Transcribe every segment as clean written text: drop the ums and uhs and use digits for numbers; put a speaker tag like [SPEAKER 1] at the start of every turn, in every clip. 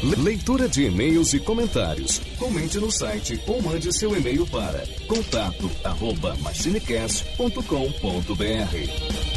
[SPEAKER 1] Leitura de e-mails e comentários. Comente no site ou mande seu e-mail para contato@machinecast.com.br.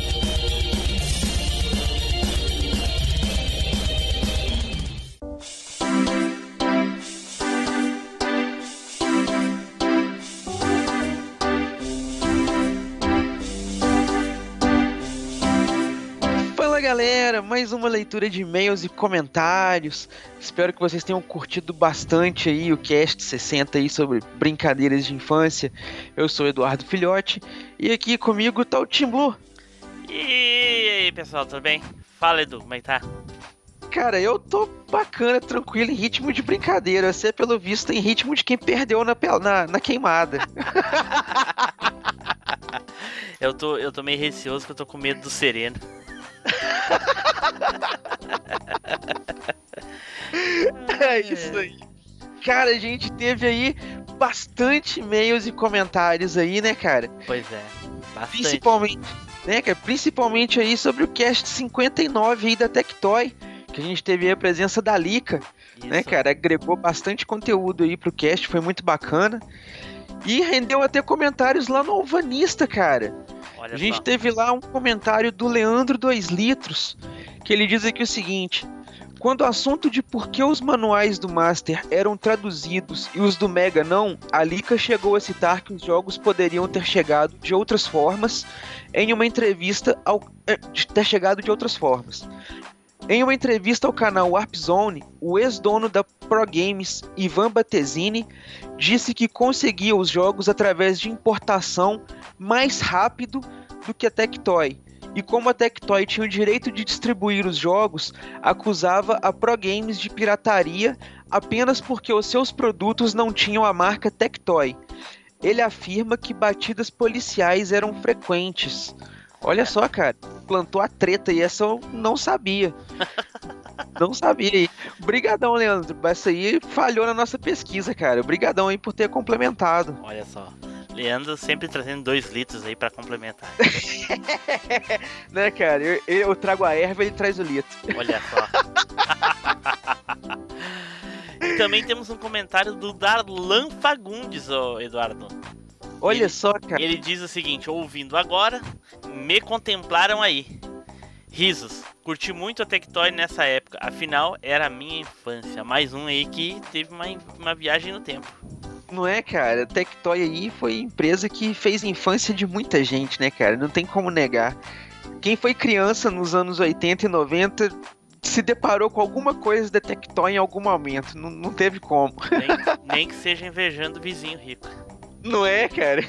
[SPEAKER 2] Galera, mais uma leitura de e-mails e comentários. Espero que vocês tenham curtido bastante aí o cast 60 aí sobre brincadeiras de infância. Eu sou o Eduardo Filhote e aqui comigo tá o Tim Blue.
[SPEAKER 3] E aí, pessoal, tudo bem? Fala, Edu, como é que tá?
[SPEAKER 2] Cara, eu tô bacana, tranquilo, em ritmo de brincadeira. Você, pelo visto, em ritmo de quem perdeu na queimada.
[SPEAKER 3] Eu tô meio receoso que eu tô com medo do Sereno.
[SPEAKER 2] É isso aí. Cara, a gente teve aí bastante e-mails e comentários aí, né, cara?
[SPEAKER 3] Pois é, bastante.
[SPEAKER 2] Principalmente aí sobre o cast 59 aí da Tectoy, que a gente teve aí a presença da Lika, né, cara? Agregou bastante conteúdo aí pro cast, foi muito bacana. E rendeu até comentários lá no Alvanista, cara.
[SPEAKER 3] Olha
[SPEAKER 2] a gente
[SPEAKER 3] só.
[SPEAKER 2] teve lá um comentário do Leandro 2 Litros, que ele diz aqui o seguinte: quando o assunto de por que os manuais do Master eram traduzidos e os do Mega não, a Lika chegou a citar que os jogos poderiam ter chegado de outras formas em uma entrevista ao canal Warp Zone, o ex-dono da Pro Games, Ivan Battesini, disse que conseguia os jogos através de importação mais rápido do que a Tectoy. E como a Tectoy tinha o direito de distribuir os jogos, acusava a Pro Games de pirataria apenas porque os seus produtos não tinham a marca Tectoy. Ele afirma que batidas policiais eram frequentes. Olha só, cara, plantou a treta e essa eu não sabia. Não sabia. Brigadão, Leandro. Essa aí falhou na nossa pesquisa, cara. Brigadão aí por ter complementado.
[SPEAKER 3] Olha só. Leandro sempre trazendo 2 litros aí pra complementar.
[SPEAKER 2] Né, cara? Eu trago a erva e ele traz o litro.
[SPEAKER 3] Olha só. E também temos um comentário do Darlan Fagundes, Eduardo.
[SPEAKER 2] Olha só, cara.
[SPEAKER 3] Ele diz o seguinte: ouvindo agora, me contemplaram aí. Risos. Curti muito a Tectoy nessa época, afinal era a minha infância. Mais um aí que teve uma viagem no tempo.
[SPEAKER 2] Não é, cara? A Tectoy aí foi a empresa que fez a infância de muita gente, né, cara? Não tem como negar. Quem foi criança nos anos 80 e 90 se deparou com alguma coisa da Tectoy em algum momento. Não teve como.
[SPEAKER 3] Nem que seja invejando o vizinho rico.
[SPEAKER 2] Não é, cara?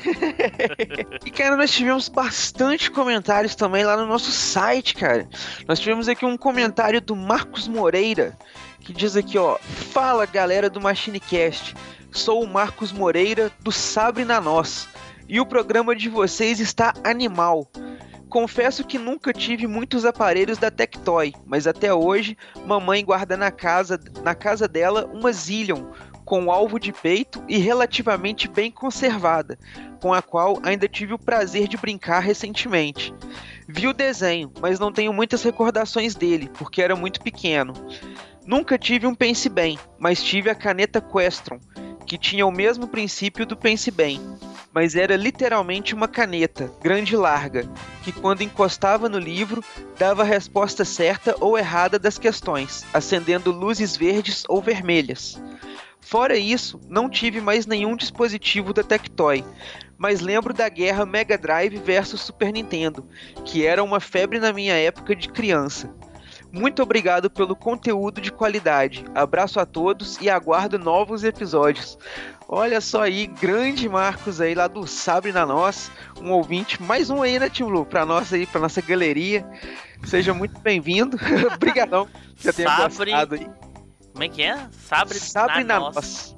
[SPEAKER 2] E, cara, nós tivemos bastante comentários também lá no nosso site, cara. Nós tivemos aqui um comentário do Marcos Moreira, que diz aqui, ó: fala, galera do MachineCast. Sou o Marcos Moreira, do Sabre na Noz. E o programa de vocês está animal. Confesso que nunca tive muitos aparelhos da Tectoy, mas até hoje, mamãe guarda na casa dela uma Zillion, com alvo de peito e relativamente bem conservada, com a qual ainda tive o prazer de brincar recentemente. Vi o desenho, mas não tenho muitas recordações dele, porque era muito pequeno. Nunca tive um Pense Bem, mas tive a caneta Questron, que tinha o mesmo princípio do Pense Bem, mas era literalmente uma caneta, grande e larga, que quando encostava no livro, dava a resposta certa ou errada das questões, acendendo luzes verdes ou vermelhas. Fora isso, não tive mais nenhum dispositivo da Tectoy, mas lembro da guerra Mega Drive versus Super Nintendo, que era uma febre na minha época de criança. Muito obrigado pelo conteúdo de qualidade. Abraço a todos e aguardo novos episódios. Olha só aí, grande Marcos aí lá do Sabre na Noz, um ouvinte, mais um aí, né, Tim Blue, pra nós aí, pra nossa galeria. Seja muito bem-vindo. Obrigadão por já ter gostado aí.
[SPEAKER 3] Como é que é? Sabre na Noz.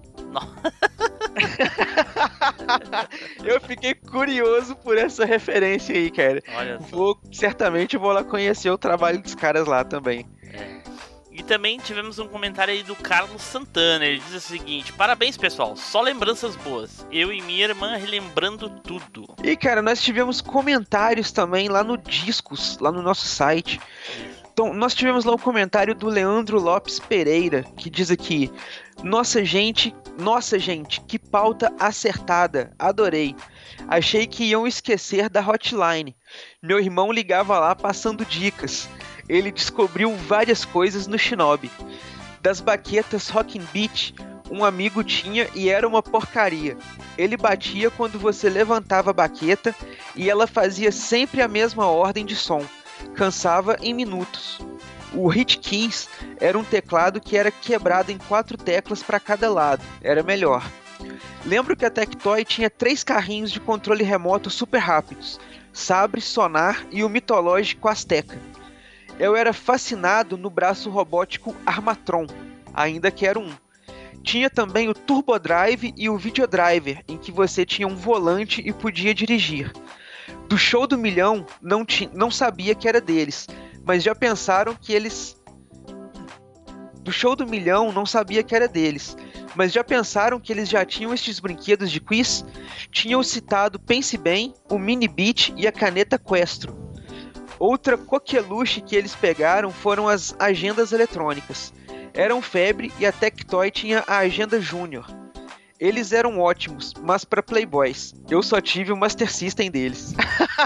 [SPEAKER 2] Eu fiquei curioso por essa referência aí, cara.
[SPEAKER 3] Olha só.
[SPEAKER 2] Certamente vou lá conhecer o trabalho dos caras lá também.
[SPEAKER 3] E também tivemos um comentário aí do Carlos Santana. Ele diz o seguinte: parabéns, pessoal, só lembranças boas. Eu e minha irmã relembrando tudo.
[SPEAKER 2] E, cara, nós tivemos comentários também lá no Discos, lá no nosso site. Então, nós tivemos lá o comentário do Leandro Lopes Pereira, que diz aqui: nossa gente, que pauta acertada, adorei. Achei que iam esquecer da hotline. Meu irmão ligava lá passando dicas. Ele descobriu várias coisas no Shinobi. Das baquetas Rockin' Beat, um amigo tinha e era uma porcaria. Ele batia quando você levantava a baqueta e ela fazia sempre a mesma ordem de som. Cansava em minutos. O Hit Keys era um teclado que era quebrado em 4 teclas para cada lado. Era melhor. Lembro que a Tectoy tinha 3 carrinhos de controle remoto super rápidos. Sabre, Sonar e o mitológico Azteca. Eu era fascinado no braço robótico Armatron, ainda que era um. Tinha também o Turbo Drive e o Videodriver, em que você tinha um volante e podia dirigir. Do Show do Milhão, não sabia que era deles, mas já pensaram que eles... Do Show do Milhão, não sabia que era deles, mas já pensaram que eles já tinham estes brinquedos de quiz? Tinham citado Pense Bem, o Mini Beat e a caneta Questro. Outra coqueluche que eles pegaram foram as agendas eletrônicas. Eram febre e a Tectoy tinha a Agenda Júnior. Eles eram ótimos, mas para playboys. Eu só tive o Master System deles.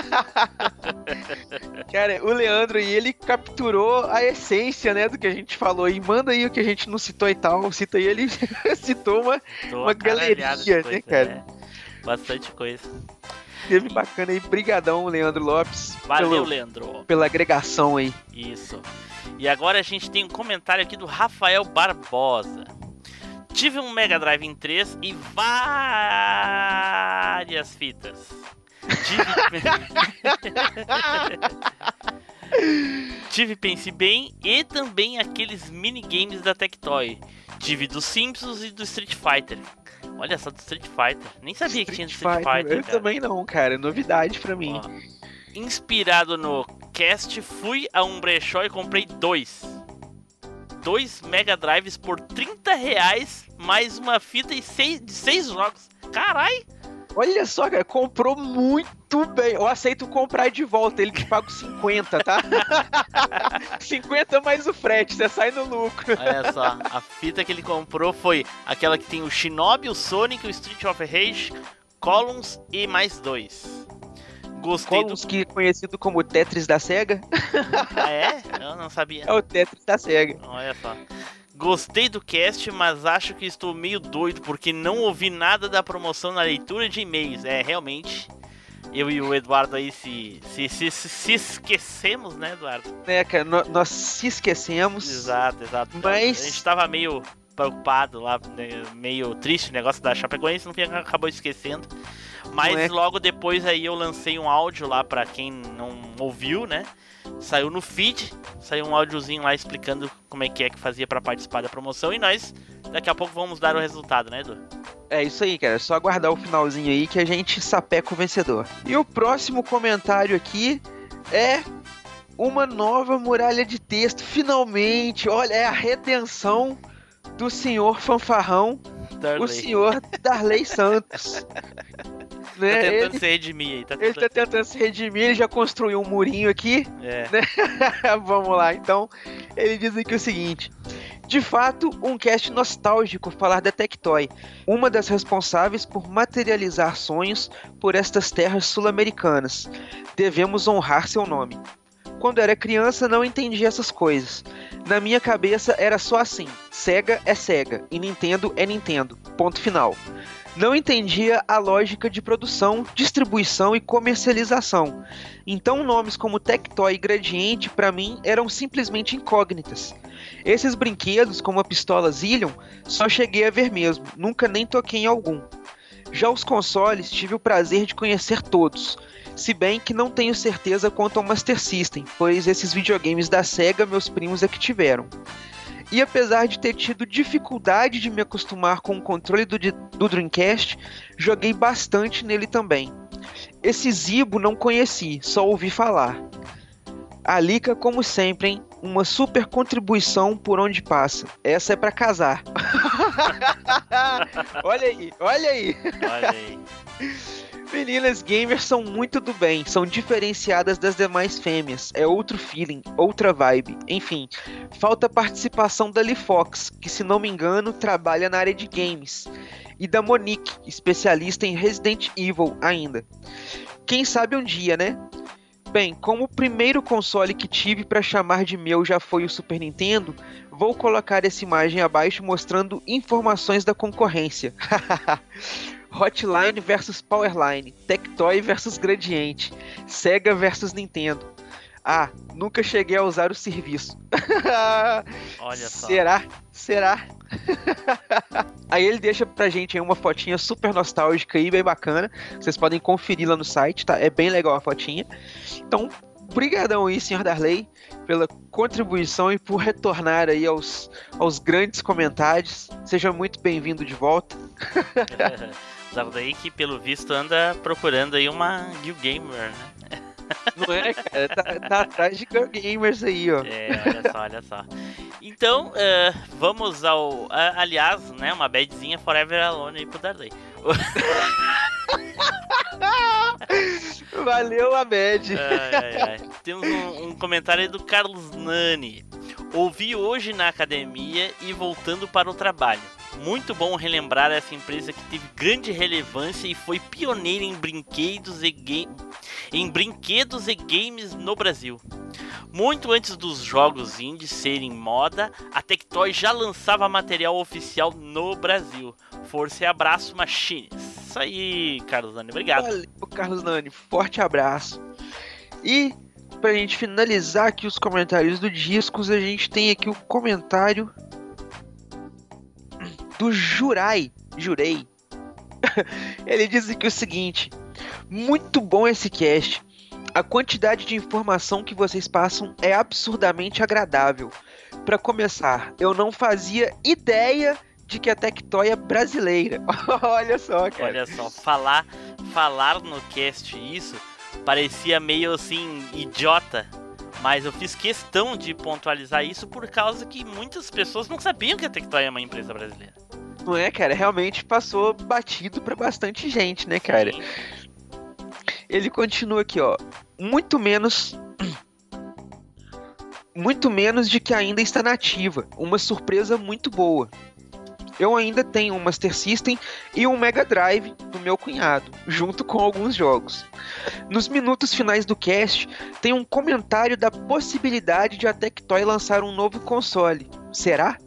[SPEAKER 2] Cara, o Leandro, ele capturou a essência, né, do que a gente falou. E manda aí o que a gente não citou e tal. Cita aí, ele citou uma galeria, né, cara?
[SPEAKER 3] Bastante coisa.
[SPEAKER 2] Teve bacana aí. Brigadão, Leandro Lopes.
[SPEAKER 3] Valeu, Leandro.
[SPEAKER 2] Pela agregação aí.
[SPEAKER 3] Isso. E agora a gente tem um comentário aqui do Rafael Barbosa. Tive um Mega Drive em 3 e várias fitas. Tive Pense Bem e também aqueles minigames da Tectoy. Tive do Simpsons e do Street Fighter. Olha só, do Street Fighter. Nem sabia que tinha do Street Fighter.
[SPEAKER 2] Eu também não, cara. É novidade pra mim.
[SPEAKER 3] Ó, inspirado no cast, fui a um brechó e comprei 2 Mega Drives por R$30, mais uma fita e 6 jogos. Carai!
[SPEAKER 2] Olha só, cara, comprou muito bem. Eu aceito comprar de volta, ele te paga 50, tá? 50 mais o frete, você sai no lucro.
[SPEAKER 3] Olha só, a fita que ele comprou foi aquela que tem o Shinobi, o Sonic, o Street of Rage, Columns e mais 2. Gostei
[SPEAKER 2] Columns, que é conhecido como Tetris da SEGA.
[SPEAKER 3] Ah, é? Eu não sabia.
[SPEAKER 2] É o Tetris da SEGA.
[SPEAKER 3] Olha só. Gostei do cast, mas acho que estou meio doido porque não ouvi nada da promoção na leitura de e-mails. É, realmente, eu e o Eduardo aí se esquecemos, né, Eduardo?
[SPEAKER 2] É, cara, nós se esquecemos.
[SPEAKER 3] Exato.
[SPEAKER 2] Mas...
[SPEAKER 3] A gente tava meio preocupado lá, né, meio triste o negócio da Chapecoense, no fim acabou esquecendo. Mas logo depois aí eu lancei um áudio lá pra quem não ouviu, né? Saiu no feed, saiu um áudiozinho lá explicando como é que fazia pra participar da promoção. E nós, daqui a pouco, vamos dar o resultado, né, Edu?
[SPEAKER 2] É isso aí, cara. É só aguardar o finalzinho aí que a gente sapeca o vencedor. E o próximo comentário aqui é uma nova muralha de texto. Finalmente, olha, é a redenção do senhor fanfarrão,
[SPEAKER 3] Darley.
[SPEAKER 2] O senhor Darley Santos. Né?
[SPEAKER 3] Tá tentando se redimir aí.
[SPEAKER 2] Ele tá tentando se redimir, ele já construiu um murinho aqui.
[SPEAKER 3] É.
[SPEAKER 2] Né? Vamos lá, então. Ele diz aqui o seguinte: de fato, um cast nostálgico falar da Tectoy, uma das responsáveis por materializar sonhos por estas terras sul-americanas. Devemos honrar seu nome. Quando era criança, não entendia essas coisas. Na minha cabeça era só assim: Sega é Sega e Nintendo é Nintendo. Ponto final. Não entendia a lógica de produção, distribuição e comercialização. Então nomes como Tectoy e Gradiente para mim eram simplesmente incógnitas. Esses brinquedos, como a pistola Zillion, só cheguei a ver mesmo, nunca nem toquei em algum. Já os consoles tive o prazer de conhecer todos, se bem que não tenho certeza quanto ao Master System, pois esses videogames da Sega meus primos é que tiveram. E apesar de ter tido dificuldade de me acostumar com o controle do Dreamcast, joguei bastante nele também. Esse Zibo não conheci, só ouvi falar. A Lica, como sempre, hein? Uma super contribuição por onde passa. Essa é pra casar. Olha aí.
[SPEAKER 3] Olha aí.
[SPEAKER 2] Meninas gamers são muito do bem, são diferenciadas das demais fêmeas, é outro feeling, outra vibe, enfim. Falta a participação da Lee Fox, que se não me engano trabalha na área de games, e da Monique, especialista em Resident Evil ainda. Quem sabe um dia, né? Bem, como o primeiro console que tive para chamar de meu já foi o Super Nintendo, vou colocar essa imagem abaixo mostrando informações da concorrência. Hotline versus Powerline, Tectoy versus Gradiente, Sega versus Nintendo. Ah, nunca cheguei a usar o serviço.
[SPEAKER 3] Olha só.
[SPEAKER 2] Será? Aí ele deixa pra gente aí uma fotinha super nostálgica e bem bacana. Vocês podem conferir lá no site, tá? É bem legal a fotinha. Então, brigadão aí, Sr. Darley, pela contribuição e por retornar aí aos grandes comentários. Seja muito bem-vindo de volta.
[SPEAKER 3] Darley que, pelo visto, anda procurando aí uma New Gamer, né?
[SPEAKER 2] Não é, cara? Tá atrás de Girl Gamers aí, ó.
[SPEAKER 3] Olha só. Então, vamos ao... aliás, né, uma badzinha Forever Alone aí pro Darley.
[SPEAKER 2] Valeu a bad.
[SPEAKER 3] Temos um comentário aí do Carlos Nani. Ouvi hoje na academia e voltando para o trabalho. Muito bom relembrar essa empresa que teve grande relevância e foi pioneira em brinquedos e games no Brasil. Muito antes dos jogos indies serem moda, a Tectoy já lançava material oficial no Brasil. Força e abraço, Machines. Isso aí, Carlos Nani, obrigado.
[SPEAKER 2] Valeu, Carlos Nani, forte abraço. E pra gente finalizar aqui os comentários do Discos, a gente tem aqui o comentário do Jurei. Ele diz aqui o seguinte: muito bom esse cast. A quantidade de informação que vocês passam é absurdamente agradável. Para começar, eu não fazia ideia de que a Tectoy é brasileira. Olha só, cara.
[SPEAKER 3] Olha só, falar no cast isso parecia meio assim idiota. Mas eu fiz questão de pontualizar isso por causa que muitas pessoas não sabiam que a Tectoy é uma empresa brasileira.
[SPEAKER 2] Não é, cara? Realmente passou batido pra bastante gente, né, cara?
[SPEAKER 3] Sim.
[SPEAKER 2] Ele continua aqui, ó. Muito menos de que ainda está nativa. Uma surpresa muito boa. Eu ainda tenho um Master System e um Mega Drive do meu cunhado, junto com alguns jogos. Nos minutos finais do cast, tem um comentário da possibilidade de a Tectoy lançar um novo console. Será?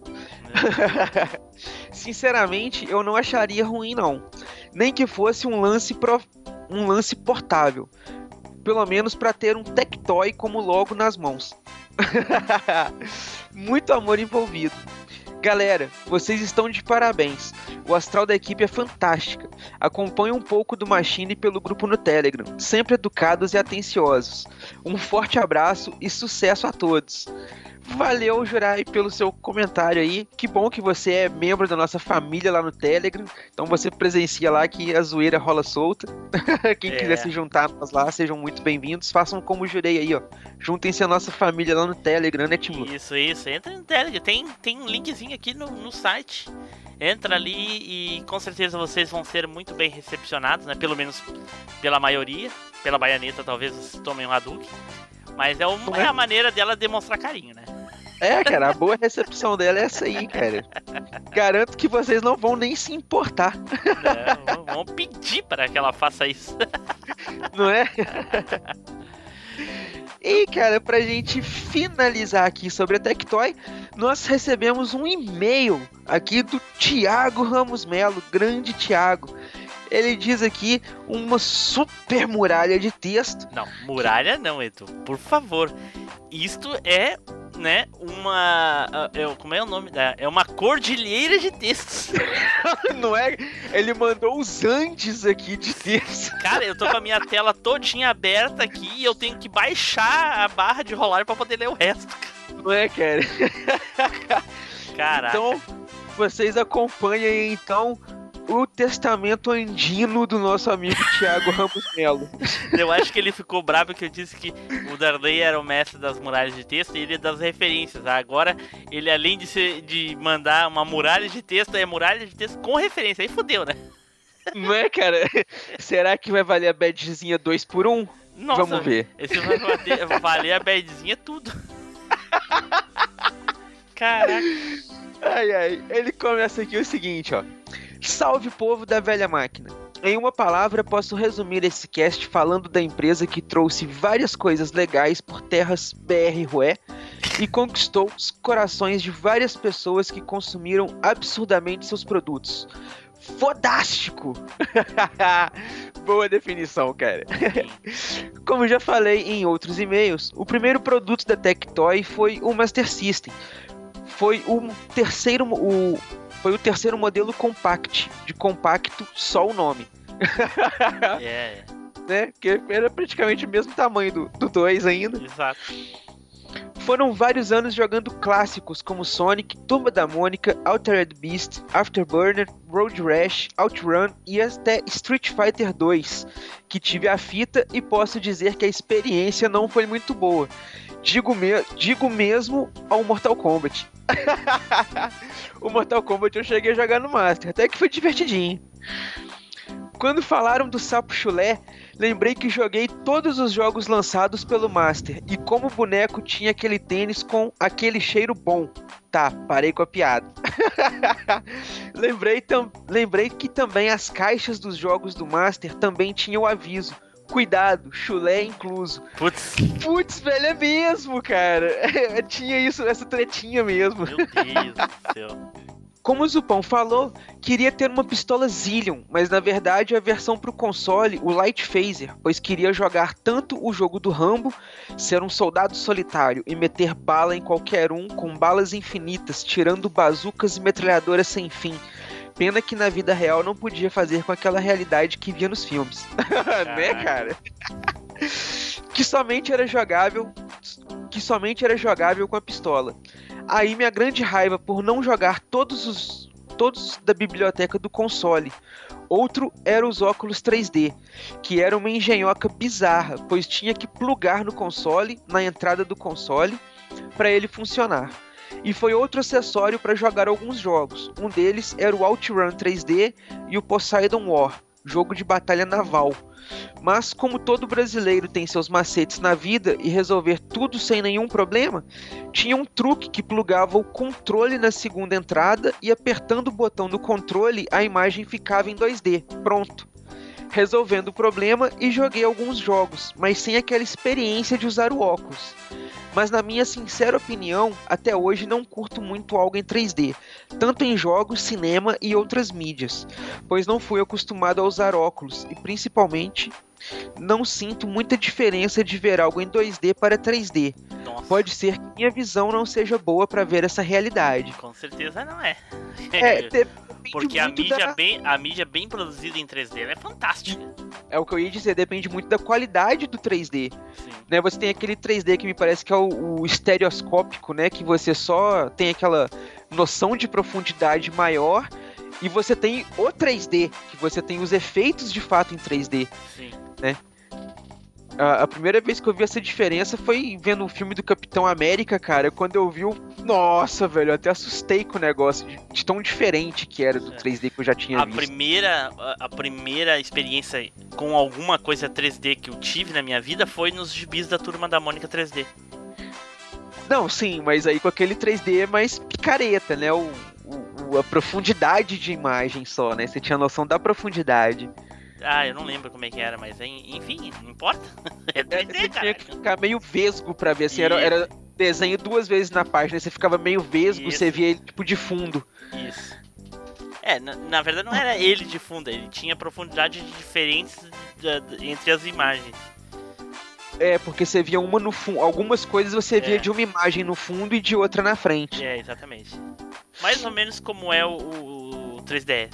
[SPEAKER 2] Sinceramente, eu não acharia ruim, não. Nem que fosse um lance portável. Pelo menos para ter um Tectoy como logo nas mãos. Muito amor envolvido. Galera, vocês estão de parabéns. O astral da equipe é fantástica. Acompanho um pouco do Machine pelo grupo no Telegram, sempre educados e atenciosos. Um forte abraço e sucesso a todos. Valeu, Jurai, pelo seu comentário aí. Que bom que você é membro da nossa família lá no Telegram. Então você presencia lá que a zoeira rola solta. Quem quiser se juntar a nós lá, sejam muito bem-vindos. Façam como o Jurei aí, ó. Juntem-se à nossa família lá no Telegram, né, Timo?
[SPEAKER 3] Isso. Entra no Telegram. Tem um linkzinho aqui no site. Entra ali e com certeza vocês vão ser muito bem recepcionados, né? Pelo menos pela maioria. Pela baianeta talvez vocês tomem um Hadouken. Mas é a maneira dela demonstrar carinho, né?
[SPEAKER 2] É, cara, a boa recepção dela é essa aí, cara. Garanto que vocês não vão nem se importar.
[SPEAKER 3] Não, vamos pedir para que ela faça isso.
[SPEAKER 2] Não é? E, cara, pra gente finalizar aqui sobre a Tectoy, nós recebemos um e-mail aqui do Thiago Ramos Melo, grande Thiago. Ele diz aqui uma super muralha de texto.
[SPEAKER 3] Não, muralha não, Edu, por favor. Isto é, né, como é o nome? É uma cordilheira de textos.
[SPEAKER 2] Não é? Ele mandou os Andes aqui de texto.
[SPEAKER 3] Cara, eu tô com a minha tela todinha aberta aqui e eu tenho que baixar a barra de rolar pra poder ler o resto.
[SPEAKER 2] Não é, cara?
[SPEAKER 3] Caraca.
[SPEAKER 2] Então, vocês acompanhem aí, então, o testamento andino do nosso amigo Thiago Ramos Melo.
[SPEAKER 3] Eu acho que ele ficou bravo que eu disse que o Darley era o mestre das muralhas de texto e ele é das referências. Agora, ele além de mandar uma muralha de texto, é muralha de texto com referência. Aí fodeu, né?
[SPEAKER 2] Não é, cara? Será que vai valer a badzinha 2 por 1?
[SPEAKER 3] Nossa,
[SPEAKER 2] Vamos ver.
[SPEAKER 3] Esse vai valer a badzinha tudo. Caraca.
[SPEAKER 2] Ai, ele começa aqui o seguinte, ó. Salve, povo da velha máquina. Em uma palavra, posso resumir esse cast falando da empresa que trouxe várias coisas legais por terras BR-Rué e conquistou os corações de várias pessoas que consumiram absurdamente seus produtos. Fodástico! Boa definição, cara. Como já falei em outros e-mails, o primeiro produto da Tectoy foi o Master System. Foi o terceiro modelo compact, de compacto só o nome. Né? Porque era praticamente o mesmo tamanho do 2 ainda.
[SPEAKER 3] Exato.
[SPEAKER 2] Foram vários anos jogando clássicos como Sonic, Turma da Mônica, Altered Beast, Afterburner, Road Rash, OutRun e até Street Fighter 2, que tive a fita e posso dizer que a experiência não foi muito boa. Digo mesmo ao Mortal Kombat. O Mortal Kombat eu cheguei a jogar no Master, até que foi divertidinho. Quando falaram do Sapo Chulé, lembrei que joguei todos os jogos lançados pelo Master, e como o boneco tinha aquele tênis com aquele cheiro bom. Tá, parei com a piada. Lembrei que também as caixas dos jogos do Master também tinham aviso. Cuidado, chulé incluso. Putz, velho, é mesmo, cara. Tinha isso, essa tretinha mesmo.
[SPEAKER 3] Meu Deus do céu.
[SPEAKER 2] Como o Zupão falou, queria ter uma pistola Zillion, mas na verdade a versão pro console, o Light Phaser, pois queria jogar tanto o jogo do Rambo, ser um soldado solitário e meter bala em qualquer um com balas infinitas, tirando bazucas e metralhadoras sem fim. Pena que na vida real não podia fazer com aquela realidade que via nos filmes. Né, cara? Que somente era jogável com a pistola. Aí minha grande raiva por não jogar todos da biblioteca do console. Outro era os óculos 3D, que era uma engenhoca bizarra, pois tinha que plugar no console, na entrada do console, para ele funcionar. E foi outro acessório para jogar alguns jogos. Um deles era o OutRun 3D e o Poseidon War, jogo de batalha naval. Mas como todo brasileiro tem seus macetes na vida e resolver tudo sem nenhum problema, tinha um truque que plugava o controle na segunda entrada e apertando o botão do controle a imagem ficava em 2D. Pronto. Resolvendo o problema e joguei alguns jogos, mas sem aquela experiência de usar o óculos. Mas na minha sincera opinião, até hoje não curto muito algo em 3D, tanto em jogos, cinema e outras mídias, pois não fui acostumado a usar óculos e principalmente não sinto muita diferença de ver algo em 2D para 3D.
[SPEAKER 3] Nossa.
[SPEAKER 2] Pode ser que minha visão não seja boa para ver essa realidade.
[SPEAKER 3] Com certeza não é.
[SPEAKER 2] Porque
[SPEAKER 3] a mídia bem produzida em 3D ela é fantástica.
[SPEAKER 2] É o que eu ia dizer, depende muito da qualidade do 3D.
[SPEAKER 3] Sim.
[SPEAKER 2] Né, você tem aquele 3D que me parece que é o estereoscópico, né? Que você só tem aquela noção de profundidade maior. E você tem o 3D, que você tem os efeitos de fato em 3D.
[SPEAKER 3] Sim.
[SPEAKER 2] Né? A primeira vez que eu vi essa diferença foi vendo um filme do Capitão América, cara. Quando eu vi nossa, velho, eu até assustei com o negócio de tão diferente que era do 3D que eu já tinha visto.
[SPEAKER 3] A primeira experiência com alguma coisa 3D que eu tive na minha vida foi nos gibis da Turma da Mônica 3D.
[SPEAKER 2] Não, sim, mas aí com aquele 3D mais picareta, né? A profundidade de imagem só, né? Você tinha noção da profundidade.
[SPEAKER 3] Ah, eu não lembro como é que era, mas enfim, não importa. É 3D,
[SPEAKER 2] você
[SPEAKER 3] cara.
[SPEAKER 2] tinha que ficar meio vesgo pra ver, assim, era desenho 2 vezes na página, você ficava meio vesgo,
[SPEAKER 3] Isso.
[SPEAKER 2] Você via ele tipo de fundo.
[SPEAKER 3] Isso. Na verdade não era ele de fundo, ele tinha profundidade diferentes entre as imagens.
[SPEAKER 2] Porque você via uma no fundo, algumas coisas você via de uma imagem no fundo e de outra na frente.
[SPEAKER 3] Exatamente. Mais ou menos como é o 3DS.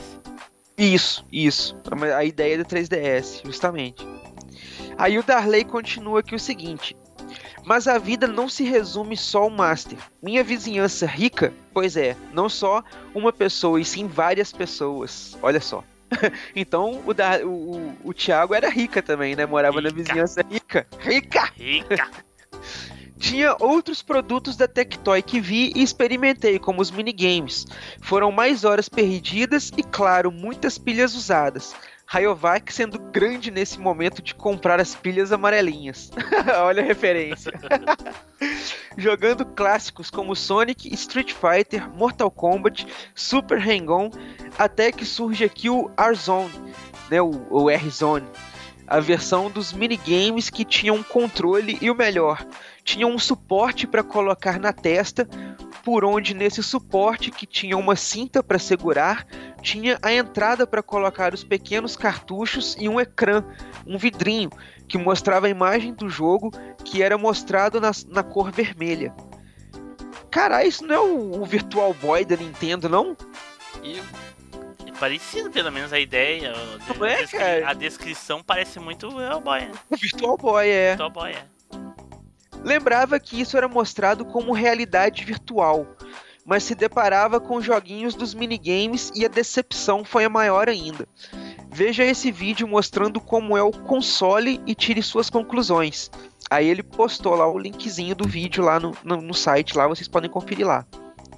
[SPEAKER 2] Isso. A ideia do 3DS, justamente. Aí o Darley continua aqui o seguinte: mas a vida não se resume só ao Master. Minha vizinhança rica, pois é, não só uma pessoa e sim várias pessoas. Olha só. Então o Thiago era rica também, né? Morava na vizinhança rica. Tinha outros produtos da Tectoy que vi e experimentei, como os minigames. Foram mais horas perdidas e, claro, muitas pilhas usadas. Rayovac sendo grande nesse momento de comprar as pilhas amarelinhas. Olha a referência. Jogando clássicos como Sonic, Street Fighter, Mortal Kombat, Super Hang-On, até que surge aqui o R-Zone, né, o R-Zone. A versão dos minigames que tinha um controle e o melhor, tinha um suporte para colocar na testa, por onde nesse suporte, que tinha uma cinta para segurar, tinha a entrada para colocar os pequenos cartuchos e um ecrã, um vidrinho, que mostrava a imagem do jogo, que era mostrado na cor vermelha. Caralho, isso não é o Virtual Boy da Nintendo, não?
[SPEAKER 3] Parecido, pelo menos, a ideia.
[SPEAKER 2] Não é, cara?
[SPEAKER 3] A descrição parece muito Virtual Boy, né?
[SPEAKER 2] O Virtual Boy, é.
[SPEAKER 3] Virtual Boy, é.
[SPEAKER 2] Lembrava que isso era mostrado como realidade virtual, mas se deparava com joguinhos dos minigames e a decepção foi a maior ainda. Veja esse vídeo mostrando como é o console e tire suas conclusões. Aí ele postou lá o linkzinho do vídeo lá no site, lá vocês podem conferir lá.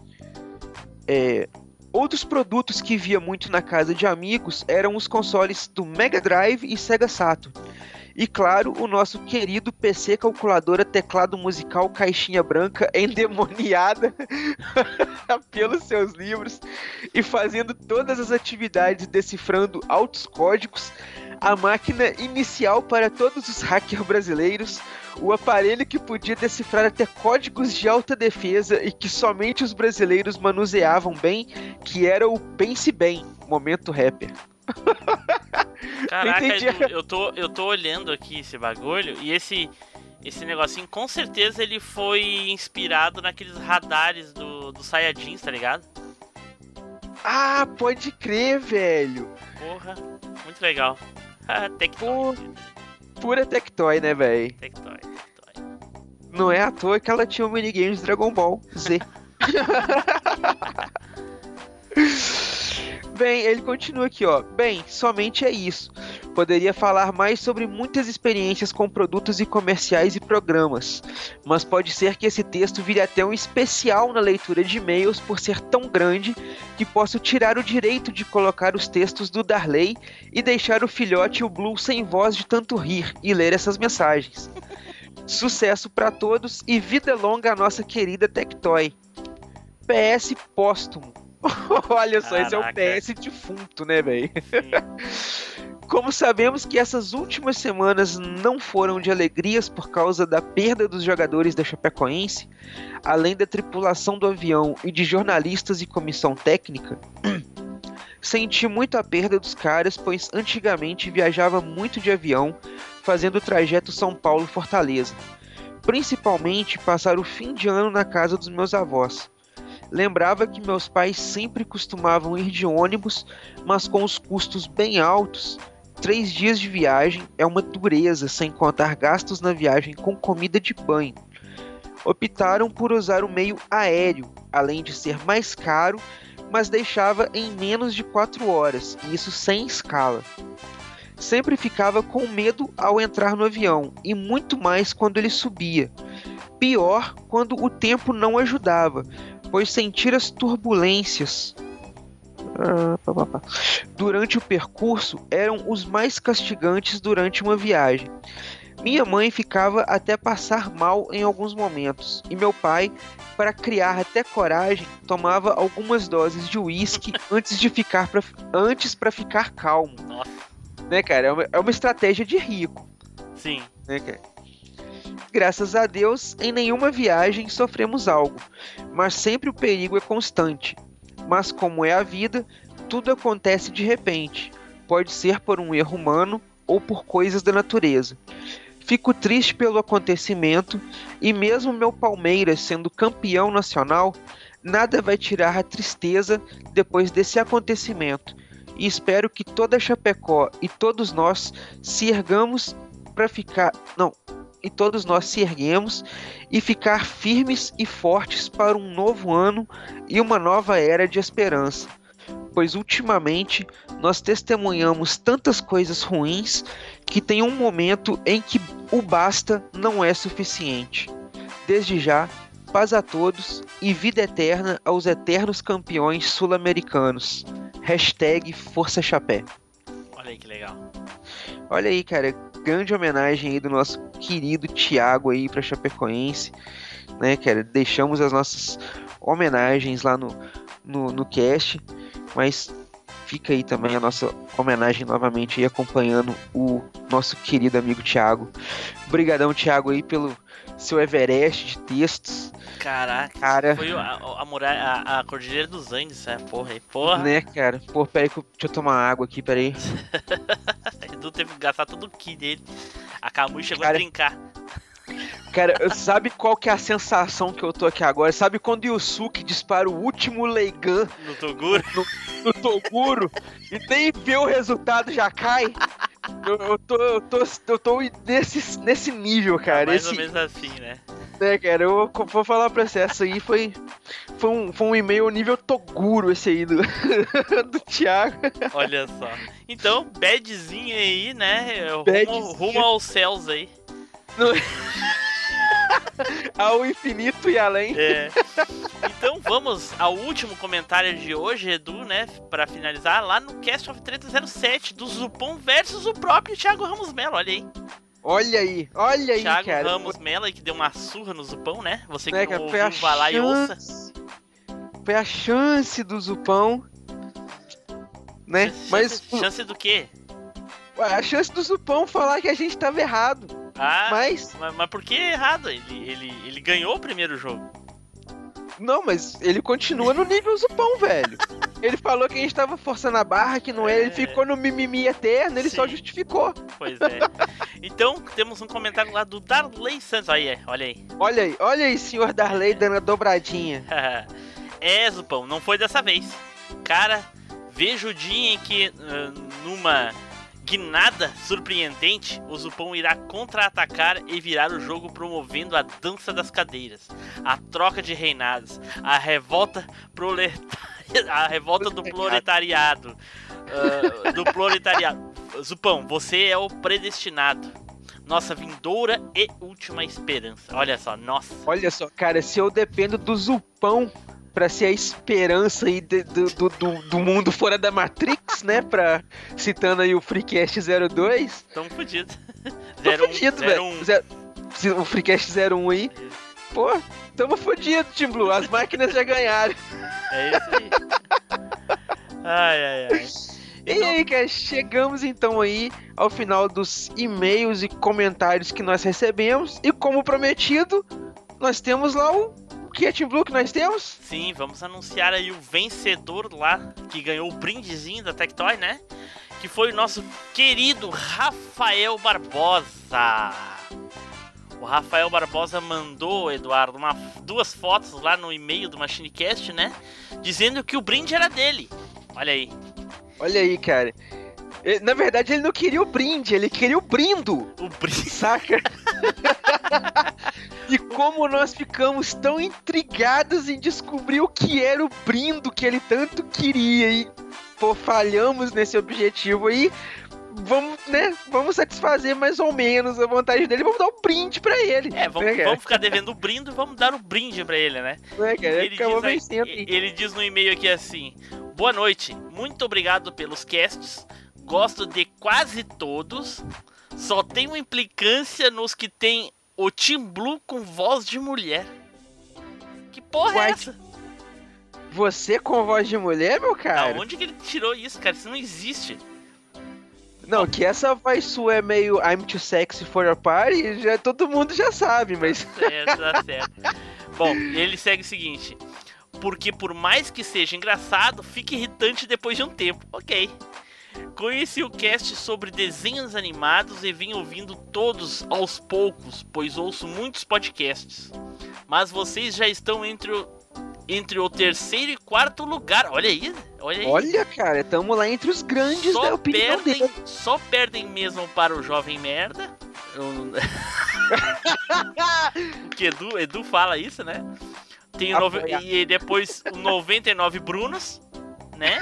[SPEAKER 2] Outros produtos que via muito na casa de amigos eram os consoles do Mega Drive e Sega Saturn. E claro, o nosso querido PC calculadora teclado musical caixinha branca endemoniada pelos seus livros e fazendo todas as atividades decifrando altos códigos, a máquina inicial para todos os hackers brasileiros, o aparelho que podia decifrar até códigos de alta defesa e que somente os brasileiros manuseavam bem, que era o Pense Bem, momento rapper.
[SPEAKER 3] Caraca, eu tô olhando aqui esse bagulho e esse negocinho, com certeza ele foi inspirado naqueles radares do Saiyajins, tá ligado?
[SPEAKER 2] Ah, pode crer, velho.
[SPEAKER 3] Porra, muito legal. Tectoy.
[SPEAKER 2] Pura Tectoy, né, velho?
[SPEAKER 3] Tectoy.
[SPEAKER 2] Não é à toa que ela tinha o minigame de Dragon Ball Z. Bem, ele continua aqui, ó. Bem, somente é isso. Poderia falar mais sobre muitas experiências com produtos e comerciais e programas, mas pode ser que esse texto vire até um especial na leitura de e-mails por ser tão grande que posso tirar o direito de colocar os textos do Darley e deixar o filhote e o Blue sem voz de tanto rir e ler essas mensagens. Sucesso para todos e vida longa à nossa querida Tectoy. PS póstumo. Olha só, esse é o PS defunto, né, velho? Como sabemos que essas últimas semanas não foram de alegrias por causa da perda dos jogadores da Chapecoense, além da tripulação do avião e de jornalistas e comissão técnica, senti muito a perda dos caras, pois antigamente viajava muito de avião, fazendo o trajeto São Paulo-Fortaleza. Principalmente passar o fim de ano na casa dos meus avós. Lembrava que meus pais sempre costumavam ir de ônibus, mas com os custos bem altos, 3 dias de viagem é uma dureza, sem contar gastos na viagem com comida de banho. Optaram por usar o meio aéreo, além de ser mais caro, mas deixava em menos de 4 horas, e isso sem escala. Sempre ficava com medo ao entrar no avião, e muito mais quando ele subia. Pior quando o tempo não ajudava, pois sentir as turbulências durante o percurso eram os mais castigantes durante uma viagem. Minha mãe ficava até passar mal em alguns momentos, e meu pai, para criar até coragem, tomava algumas doses de uísque antes para ficar calmo.
[SPEAKER 3] Nossa.
[SPEAKER 2] Né, cara? É uma estratégia de rico.
[SPEAKER 3] Sim.
[SPEAKER 2] Né, cara? Graças a Deus, em nenhuma viagem sofremos algo, mas sempre o perigo é constante. Mas como é a vida, tudo acontece de repente. Pode ser por um erro humano ou por coisas da natureza. Fico triste pelo acontecimento e mesmo meu Palmeiras sendo campeão nacional, nada vai tirar a tristeza depois desse acontecimento. E espero que toda a Chapecó e todos nós se erguemos para ficar... Não... E todos nós se erguemos e ficar firmes e fortes para um novo ano e uma nova era de esperança, pois ultimamente nós testemunhamos tantas coisas ruins que tem um momento em que o basta não é suficiente. desde já, paz a todos e vida eterna aos eternos campeões sul-americanos. Hashtag Força Chapé.
[SPEAKER 3] Olha aí que legal.
[SPEAKER 2] Olha aí, cara, grande homenagem aí do nosso querido Thiago aí pra Chapecoense, né, cara? Deixamos as nossas homenagens lá no cast, mas fica aí também a nossa homenagem novamente aí acompanhando o nosso querido amigo Thiago. Obrigadão, Thiago, aí pelo seu Everest de textos.
[SPEAKER 3] Caraca,
[SPEAKER 2] cara,
[SPEAKER 3] foi a Cordilheira dos Andes, porra aí, porra.
[SPEAKER 2] Né, cara? Pô, peraí, deixa eu tomar água aqui, peraí.
[SPEAKER 3] Edu teve que gastar todo o ki dele. A Kamui chegou a trincar.
[SPEAKER 2] Cara, sabe qual que é a sensação que eu tô aqui agora? Sabe quando o Yusuke dispara o último Leigan
[SPEAKER 3] no Toguro?
[SPEAKER 2] No Toguro e nem vê o resultado já cai? Eu tô nesse nível, cara.
[SPEAKER 3] Mais ou menos assim, né?
[SPEAKER 2] Cara, eu vou falar pra você, essa aí foi um e-mail nível Toguro, esse aí do Thiago.
[SPEAKER 3] Olha só. Então, badzinho aí, né? Rumo aos céus aí.
[SPEAKER 2] Ao infinito e além.
[SPEAKER 3] Então vamos ao último comentário de hoje, Edu, né? Pra finalizar, lá no Cast of Treta 07 do Zupão versus o próprio Thiago Ramos Melo, olha aí.
[SPEAKER 2] Olha aí,
[SPEAKER 3] Thiago
[SPEAKER 2] cara.
[SPEAKER 3] Ramos Melo aí que deu uma surra no Zupão, né? Você que
[SPEAKER 2] né,
[SPEAKER 3] não ouviu, vá lá e ouça.
[SPEAKER 2] Foi a chance do Zupão, né?
[SPEAKER 3] Chance do quê?
[SPEAKER 2] A chance do Zupão falar que a gente tava errado.
[SPEAKER 3] Mas por que errado? Ele ganhou o primeiro jogo.
[SPEAKER 2] Não, mas ele continua no nível Zupão, velho. Ele falou que a gente tava forçando a barra, que não é. Ele ficou no mimimi eterno, ele só justificou.
[SPEAKER 3] Pois é. Então, temos um comentário lá do Darley Santos. Olha aí.
[SPEAKER 2] Olha aí, senhor Darley dando a dobradinha.
[SPEAKER 3] Zupão, não foi dessa vez. Cara, vejo o dia em que numa guinada surpreendente, o Zupão irá contra-atacar e virar o jogo promovendo a dança das cadeiras, a troca de reinados, a revolta do proletariado. Zupão, você é o predestinado. Nossa vindoura e última esperança. Olha só, nossa.
[SPEAKER 2] Olha só, cara, se eu dependo do Zupão pra ser a esperança aí do mundo fora da Matrix, né? Citando aí o Freecast 02.
[SPEAKER 3] Tamo fudido.
[SPEAKER 2] Tamo fudido, velho. O Freecast 01 aí. Pô, tamo fudido, Team Blue. As máquinas já ganharam.
[SPEAKER 3] É isso aí. Ai.
[SPEAKER 2] E aí, cara, chegamos então aí ao final dos e-mails e comentários que nós recebemos. E como prometido, nós temos lá o que é Team Blue que nós temos?
[SPEAKER 3] Sim, vamos anunciar aí o vencedor lá, que ganhou o brindezinho da Tectoy, né? Que foi o nosso querido Rafael Barbosa. O Rafael Barbosa mandou, Eduardo, duas fotos lá no e-mail do MachineCast, né? Dizendo que o brinde era dele. Olha aí.
[SPEAKER 2] Olha aí, cara. Na verdade, ele não queria o brinde, ele queria o brindo.
[SPEAKER 3] O brinde.
[SPEAKER 2] Saca? E como nós ficamos tão intrigados em descobrir o que era o brindo que ele tanto queria e falhamos nesse objetivo aí, vamos satisfazer mais ou menos a vontade dele, vamos dar um brinde pra ele.
[SPEAKER 3] Vamos ficar devendo o brinde, vamos dar o brinde pra ele, né? Ele diz no e-mail aqui assim: boa noite, muito obrigado pelos casts, gosto de quase todos, só tenho implicância nos que tem o Team Blue com voz de mulher. Que porra é essa?
[SPEAKER 2] Você com voz de mulher, meu cara?
[SPEAKER 3] Da onde que ele tirou isso, cara? Isso não existe.
[SPEAKER 2] Não, que essa voz sua é meio I'm too sexy for your party, todo mundo já sabe, mas...
[SPEAKER 3] Tá certo. Bom, ele segue o seguinte: porque por mais que seja engraçado, fica irritante depois de um tempo. Ok. Conheci o cast sobre desenhos animados e vim ouvindo todos aos poucos, pois ouço muitos podcasts. Mas vocês já estão entre o terceiro e quarto lugar. Olha aí.
[SPEAKER 2] Olha, cara, tamo lá entre os grandes da opinião dele.
[SPEAKER 3] Só perdem mesmo para o Jovem Merda. Que Edu fala isso, né? Tem e depois o 99 Brunos, né?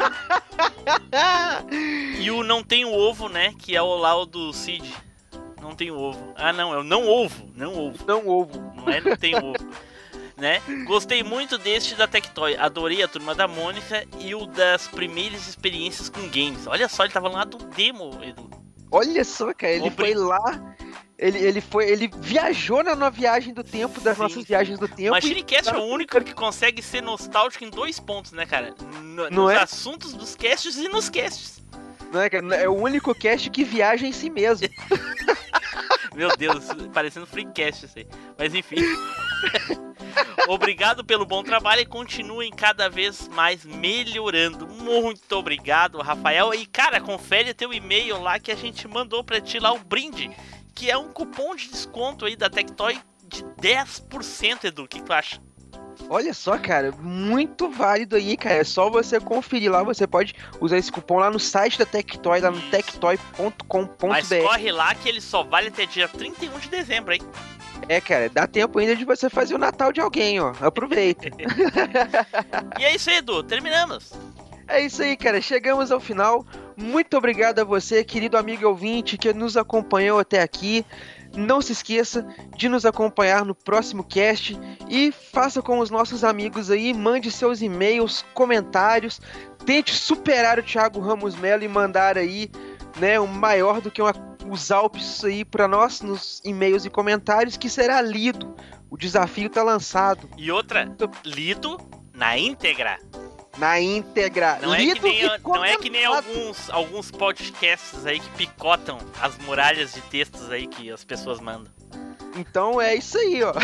[SPEAKER 3] E o Não Tem o Ovo, né? Que é o lá do Cid. Não tem ovo. Ah, não, é o Não Ovo. Não Ovo.
[SPEAKER 2] Não Ovo.
[SPEAKER 3] mas não tem ovo. Né? Gostei muito deste da Tectoy, adorei a Turma da Mônica e o das primeiras experiências com games. Olha só, ele tava lá do demo, Edu.
[SPEAKER 2] Olha só, cara, ele foi lá, ele viajou na viagem do tempo, das nossas viagens do tempo.
[SPEAKER 3] Machinecast é o único que consegue ser nostálgico em 2 pontos, né, cara? Nos assuntos dos casts e nos casts.
[SPEAKER 2] Não é, cara? É o único cast que viaja em si mesmo.
[SPEAKER 3] Meu Deus, parecendo freecast isso aí. Mas enfim. Obrigado pelo bom trabalho e continuem cada vez mais melhorando. Muito obrigado, Rafael. E, cara, confere teu e-mail lá que a gente mandou pra ti lá o brinde, que é um cupom de desconto aí da Tectoy de 10%, Edu. O que tu acha?
[SPEAKER 2] Olha só, cara, muito válido aí, cara. É só você conferir lá, você pode usar esse cupom lá no site da Tectoy, lá no tectoy.com.br.
[SPEAKER 3] Mas corre lá que ele só vale até dia 31 de dezembro, hein?
[SPEAKER 2] É, cara, dá tempo ainda de você fazer o Natal de alguém, ó. Aproveita.
[SPEAKER 3] E é isso aí, Edu. Terminamos.
[SPEAKER 2] É isso aí, cara. Chegamos ao final. Muito obrigado a você, querido amigo e ouvinte, que nos acompanhou até aqui. Não se esqueça de nos acompanhar no próximo cast e faça como os nossos amigos aí, mande seus e-mails, comentários, tente superar o Thiago Ramos Melo e mandar aí, né, um maior do que os Alpes aí para nós nos e-mails e comentários, que será lido. O desafio tá lançado.
[SPEAKER 3] E outra, lido na íntegra.
[SPEAKER 2] Na íntegra.
[SPEAKER 3] Não é que nem alguns podcasts aí que picotam as muralhas de textos aí que as pessoas mandam.
[SPEAKER 2] Então é isso aí, ó.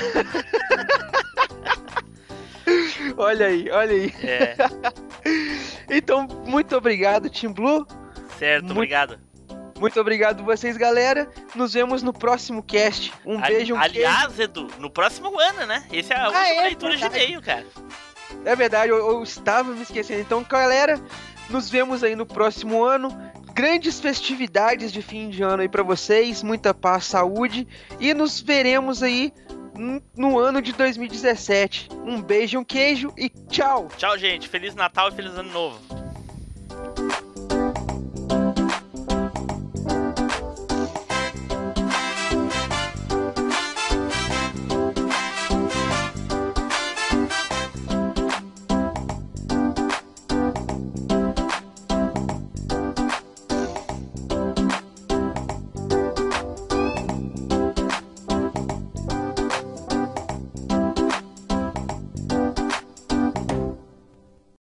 [SPEAKER 2] Olha aí.
[SPEAKER 3] É.
[SPEAKER 2] Então, muito obrigado, Team Blue.
[SPEAKER 3] Certo, obrigado.
[SPEAKER 2] Muito obrigado vocês, galera. Nos vemos no próximo cast. Beijo,
[SPEAKER 3] aliás, Edu, no próximo ano, né? Esse é a última leitura de e-mail, cara.
[SPEAKER 2] É verdade, eu estava me esquecendo. Então, galera, nos vemos aí no próximo ano. Grandes festividades de fim de ano aí pra vocês. Muita paz, saúde. E nos veremos aí no ano de 2017. Um beijo, um queijo e tchau!
[SPEAKER 3] Tchau, gente. Feliz Natal e Feliz Ano Novo.